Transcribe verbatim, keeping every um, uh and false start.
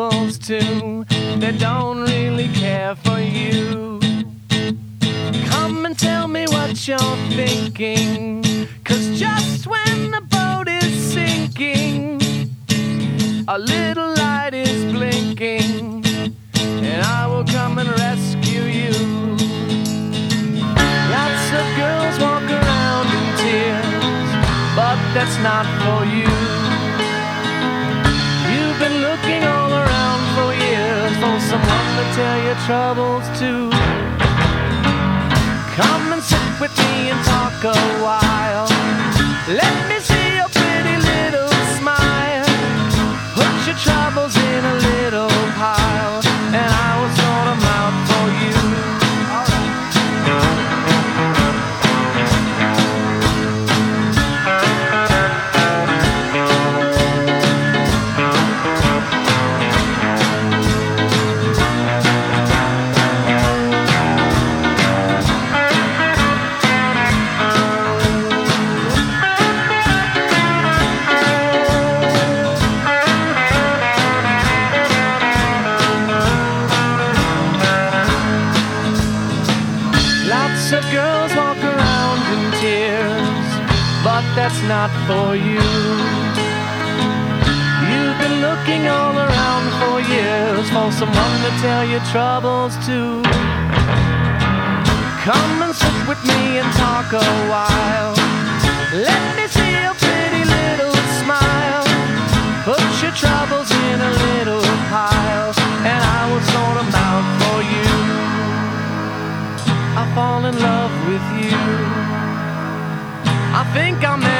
troubles too. They don't really care for you. Come and tell me what you're thinking, 'cause just when the boat is sinking, a little light is blinking, and I will come and rescue you. Lots of girls walk around in tears, but that's not for you. You've been looking all around for years for someone to tell your troubles to. Come and sit with me and talk a while. Let me see your pretty little smile. Put your troubles in a little pile, and I will sort them out for you. Lots of girls walk around in tears, but that's not for you. You've been looking all around for years for someone to tell your troubles to. Come and sit with me and talk a while. Let me see your pretty little smile. Put your troubles in a little pile, and I will sort them out for you. I fall in love with you. I think I'll